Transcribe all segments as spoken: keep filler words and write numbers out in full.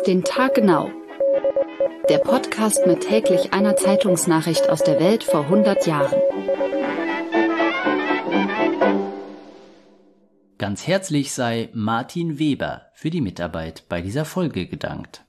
Auf den Tag genau. Der Podcast mit täglich einer Zeitungsnachricht aus der Welt vor hundert Jahren. Ganz herzlich sei Martin Weber für die Mitarbeit bei dieser Folge gedankt.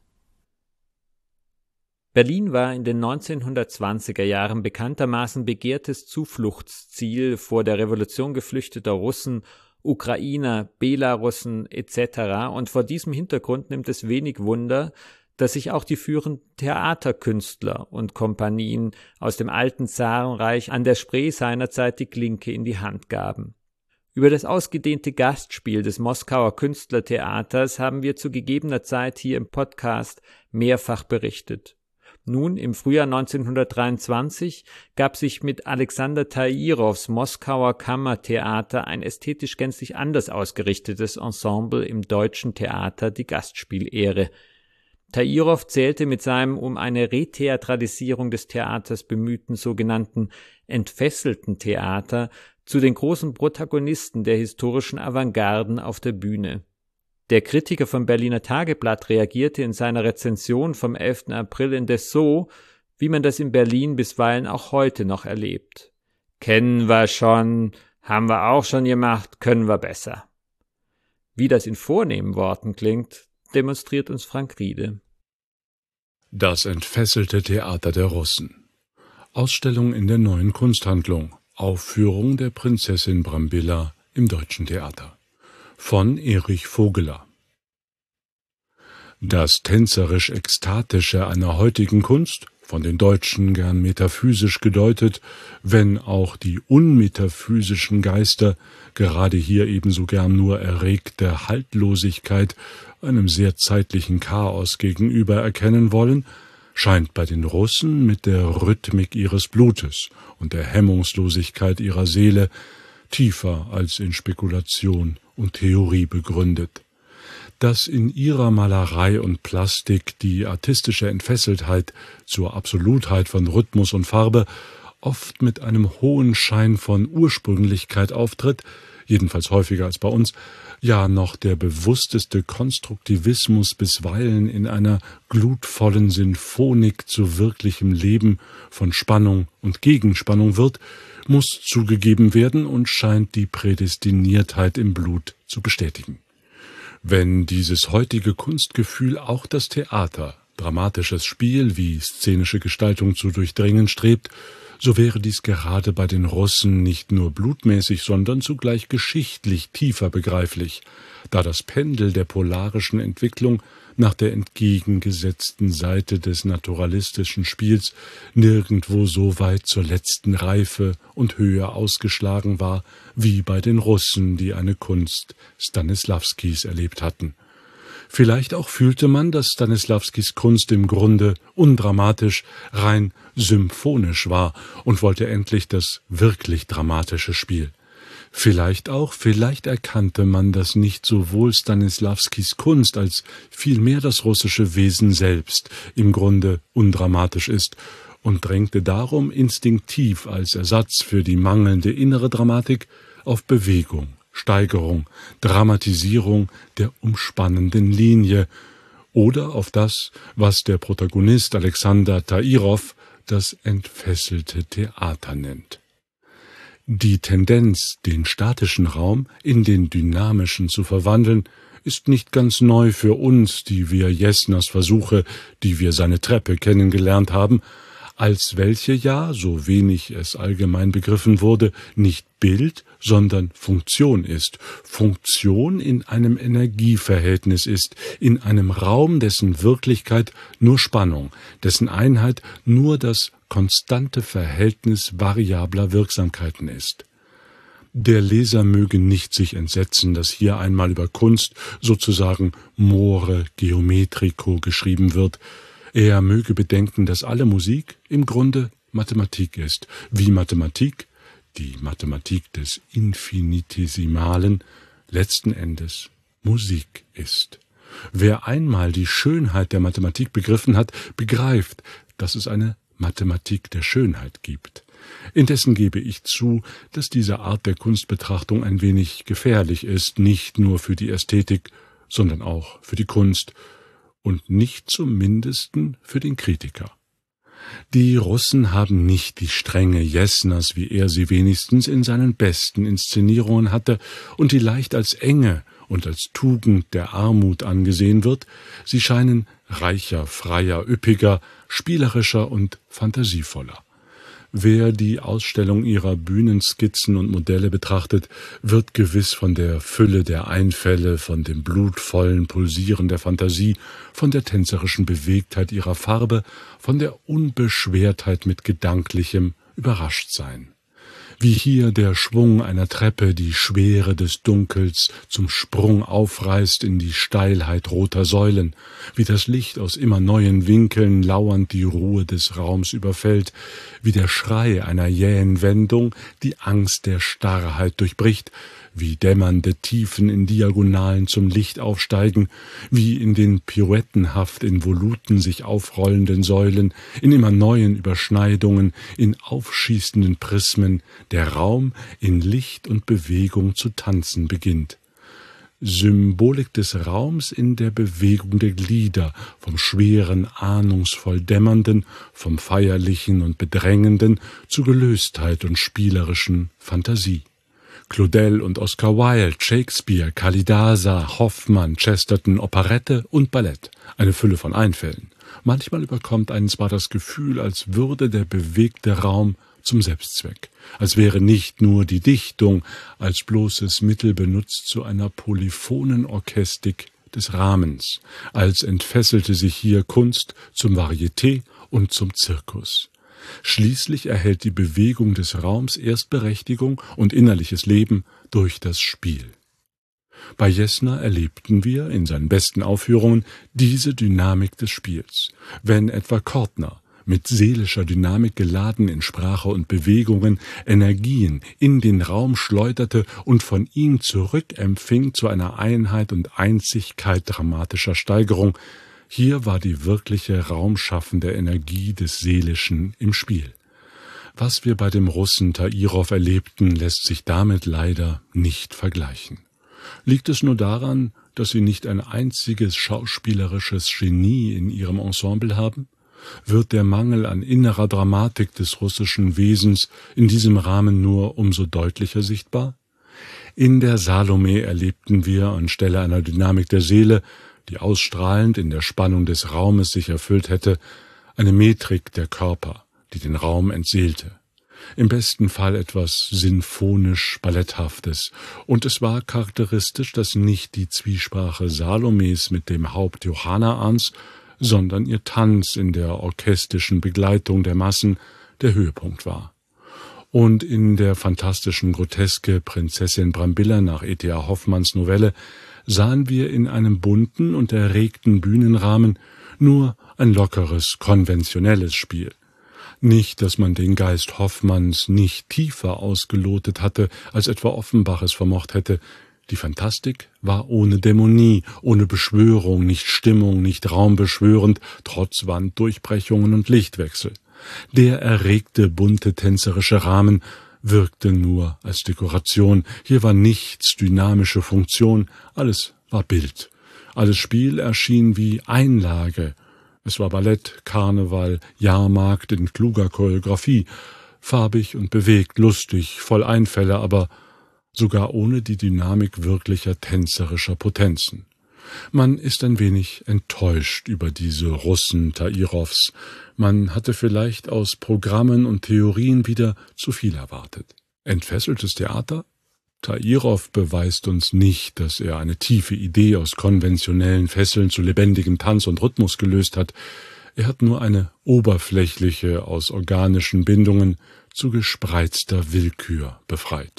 Berlin war in den neunzehnhundertzwanziger Jahren bekanntermaßen begehrtes Zufluchtsziel vor der Revolution geflüchteter Russen, Ukrainer, Belarussen et cetera. Und vor diesem Hintergrund nimmt es wenig Wunder, dass sich auch die führenden Theaterkünstler und Kompanien aus dem alten Zarenreich an der Spree seinerzeit die Klinke in die Hand gaben. Über das ausgedehnte Gastspiel des Moskauer Künstlertheaters haben wir zu gegebener Zeit hier im Podcast mehrfach berichtet. Nun, im Frühjahr neunzehnhundertdreiundzwanzig gab sich mit Alexander Tairows Moskauer Kammertheater ein ästhetisch gänzlich anders ausgerichtetes Ensemble im Deutschen Theater die Gastspielehre. Tairow zählte mit seinem um eine Retheatralisierung des Theaters bemühten sogenannten entfesselten Theater zu den großen Protagonisten der historischen Avantgarden auf der Bühne. Der Kritiker vom Berliner Tageblatt reagierte in seiner Rezension vom elften April indes so, wie man das in Berlin bisweilen auch heute noch erlebt. Kennen wir schon, haben wir auch schon gemacht, können wir besser. Wie das in vornehmen Worten klingt, demonstriert uns Frank Riede. Das entfesselte Theater der Russen. Ausstellung in der Neuen Kunsthandlung. Aufführung der Prinzessin Brambilla im Deutschen Theater. Von Erich Vogeler. Das tänzerisch-ekstatische einer heutigen Kunst, von den Deutschen gern metaphysisch gedeutet, wenn auch die unmetaphysischen Geister gerade hier ebenso gern nur erregte Haltlosigkeit einem sehr zeitlichen Chaos gegenüber erkennen wollen, scheint bei den Russen mit der Rhythmik ihres Blutes und der Hemmungslosigkeit ihrer Seele tiefer als in Spekulation und Theorie begründet. Dass in ihrer Malerei und Plastik die artistische Entfesseltheit zur Absolutheit von Rhythmus und Farbe oft mit einem hohen Schein von Ursprünglichkeit auftritt, jedenfalls häufiger als bei uns, ja noch der bewussteste Konstruktivismus bisweilen in einer glutvollen Sinfonik zu wirklichem Leben von Spannung und Gegenspannung wird, muss zugegeben werden und scheint die Prädestiniertheit im Blut zu bestätigen. Wenn dieses heutige Kunstgefühl auch das Theater, dramatisches Spiel wie szenische Gestaltung zu durchdringen strebt, so wäre dies gerade bei den Russen nicht nur blutmäßig, sondern zugleich geschichtlich tiefer begreiflich, da das Pendel der polarischen Entwicklung nach der entgegengesetzten Seite des naturalistischen Spiels nirgendwo so weit zur letzten Reife und Höhe ausgeschlagen war, wie bei den Russen, die eine Kunst Stanisławskis erlebt hatten. Vielleicht auch fühlte man, dass Stanisławskis Kunst im Grunde undramatisch, rein symphonisch war und wollte endlich das wirklich dramatische Spiel. Vielleicht auch, vielleicht erkannte man, dass nicht sowohl Stanisławskis Kunst als vielmehr das russische Wesen selbst im Grunde undramatisch ist und drängte darum instinktiv als Ersatz für die mangelnde innere Dramatik auf Bewegung, Steigerung, Dramatisierung der umspannenden Linie oder auf das, was der Protagonist Alexander Tairow das entfesselte Theater nennt. Die Tendenz, den statischen Raum in den dynamischen zu verwandeln, ist nicht ganz neu für uns, die wir Jesners Versuche, die wir seine Treppe kennengelernt haben, als welche ja, so wenig es allgemein begriffen wurde, nicht Bild, sondern Funktion ist. Funktion in einem Energieverhältnis ist, in einem Raum, dessen Wirklichkeit nur Spannung, dessen Einheit nur das konstante Verhältnis variabler Wirksamkeiten ist. Der Leser möge nicht sich entsetzen, dass hier einmal über Kunst sozusagen more geometrico geschrieben wird. Er möge bedenken, dass alle Musik im Grunde Mathematik ist, wie Mathematik, die Mathematik des Infinitesimalen, letzten Endes Musik ist. Wer einmal die Schönheit der Mathematik begriffen hat, begreift, dass es eine Mathematik der Schönheit gibt. Indessen gebe ich zu, dass diese Art der Kunstbetrachtung ein wenig gefährlich ist, nicht nur für die Ästhetik, sondern auch für die Kunst und nicht zum Mindesten für den Kritiker. Die Russen haben nicht die Strenge Jesners, wie er sie wenigstens in seinen besten Inszenierungen hatte und die leicht als Enge und als Tugend der Armut angesehen wird. Sie scheinen reicher, freier, üppiger, spielerischer und fantasievoller. Wer die Ausstellung ihrer Bühnenskizzen und Modelle betrachtet, wird gewiss von der Fülle der Einfälle, von dem blutvollen Pulsieren der Fantasie, von der tänzerischen Bewegtheit ihrer Farbe, von der Unbeschwertheit mit Gedanklichem überrascht sein. Wie hier der Schwung einer Treppe die Schwere des Dunkels zum Sprung aufreißt in die Steilheit roter Säulen, wie das Licht aus immer neuen Winkeln lauernd die Ruhe des Raums überfällt, wie der Schrei einer jähen Wendung die Angst der Starrheit durchbricht, wie dämmernde Tiefen in Diagonalen zum Licht aufsteigen, wie in den pirouettenhaft in Voluten sich aufrollenden Säulen, in immer neuen Überschneidungen, in aufschießenden Prismen, der Raum in Licht und Bewegung zu tanzen beginnt. Symbolik des Raums in der Bewegung der Glieder, vom schweren, ahnungsvoll Dämmernden, vom feierlichen und Bedrängenden zu Gelöstheit und spielerischen Fantasie. Claudel und Oscar Wilde, Shakespeare, Kalidasa, Hoffmann, Chesterton, Operette und Ballett, eine Fülle von Einfällen. Manchmal überkommt einen zwar das Gefühl, als würde der bewegte Raum zum Selbstzweck, als wäre nicht nur die Dichtung als bloßes Mittel benutzt zu einer polyphonen Orchestik des Rahmens, als entfesselte sich hier Kunst zum Varieté und zum Zirkus. Schließlich erhält die Bewegung des Raums erst Berechtigung und innerliches Leben durch das Spiel. Bei Jesner erlebten wir in seinen besten Aufführungen diese Dynamik des Spiels. Wenn etwa Kortner mit seelischer Dynamik geladen in Sprache und Bewegungen Energien in den Raum schleuderte und von ihm zurückempfing zu einer Einheit und Einzigkeit dramatischer Steigerung, hier war die wirkliche raumschaffende Energie des Seelischen im Spiel. Was wir bei dem Russen Tairov erlebten, lässt sich damit leider nicht vergleichen. Liegt es nur daran, dass sie nicht ein einziges schauspielerisches Genie in ihrem Ensemble haben? Wird der Mangel an innerer Dramatik des russischen Wesens in diesem Rahmen nur umso deutlicher sichtbar? In der Salome erlebten wir anstelle einer Dynamik der Seele, die ausstrahlend in der Spannung des Raumes sich erfüllt hätte, eine Metrik der Körper, die den Raum entseelte. Im besten Fall etwas sinfonisch-balletthaftes, und es war charakteristisch, dass nicht die Zwiesprache Salomes mit dem Haupt Johannaans, sondern ihr Tanz in der orchestrischen Begleitung der Massen der Höhepunkt war. Und in der fantastischen Groteske Prinzessin Brambilla nach E T A Hoffmanns Novelle sahen wir in einem bunten und erregten Bühnenrahmen nur ein lockeres, konventionelles Spiel. Nicht, dass man den Geist Hoffmanns nicht tiefer ausgelotet hatte, als etwa Offenbach es vermocht hätte. Die Fantastik war ohne Dämonie, ohne Beschwörung, nicht Stimmung, nicht raumbeschwörend, trotz Wanddurchbrechungen und Lichtwechsel. Der erregte, bunte, tänzerische Rahmen wirkte nur als Dekoration. Hier war nichts dynamische Funktion, alles war Bild. Alles Spiel erschien wie Einlage. Es war Ballett, Karneval, Jahrmarkt in kluger Choreografie, farbig und bewegt, lustig, voll Einfälle, aber sogar ohne die Dynamik wirklicher tänzerischer Potenzen. Man ist ein wenig enttäuscht über diese Russen Tairovs. Man hatte vielleicht aus Programmen und Theorien wieder zu viel erwartet. Entfesseltes Theater? Tairov beweist uns nicht, dass er eine tiefe Idee aus konventionellen Fesseln zu lebendigem Tanz und Rhythmus gelöst hat. Er hat nur eine oberflächliche, aus organischen Bindungen zu gespreizter Willkür befreit.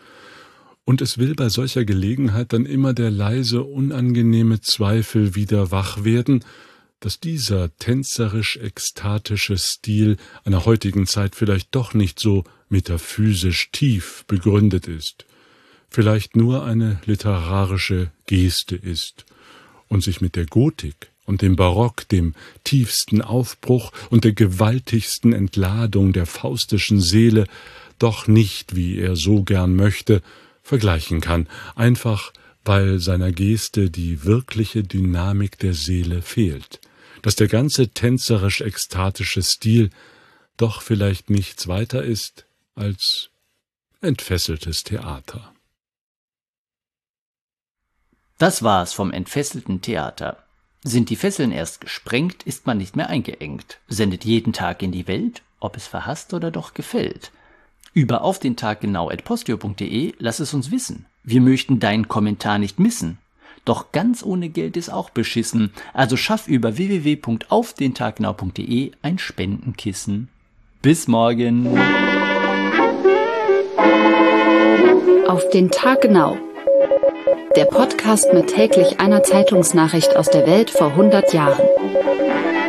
Und es will bei solcher Gelegenheit dann immer der leise, unangenehme Zweifel wieder wach werden, dass dieser tänzerisch-ekstatische Stil einer heutigen Zeit vielleicht doch nicht so metaphysisch tief begründet ist, vielleicht nur eine literarische Geste ist und sich mit der Gotik und dem Barock, dem tiefsten Aufbruch und der gewaltigsten Entladung der faustischen Seele doch nicht, wie er so gern möchte, vergleichen kann, einfach weil seiner Geste die wirkliche Dynamik der Seele fehlt, dass der ganze tänzerisch-ekstatische Stil doch vielleicht nichts weiter ist als entfesseltes Theater. Das war's vom entfesselten Theater. Sind die Fesseln erst gesprengt, ist man nicht mehr eingeengt, sendet jeden Tag in die Welt, ob es verhasst oder doch gefällt. Über auf den Tag genau at posteo punkt de lass es uns wissen. Wir möchten deinen Kommentar nicht missen. Doch ganz ohne Geld ist auch beschissen, also schaff über w w w punkt auf den tag genau punkt de ein Spendenkissen. Bis morgen. Auf den Tag genau. Der Podcast mit täglich einer Zeitungsnachricht aus der Welt vor hundert Jahren.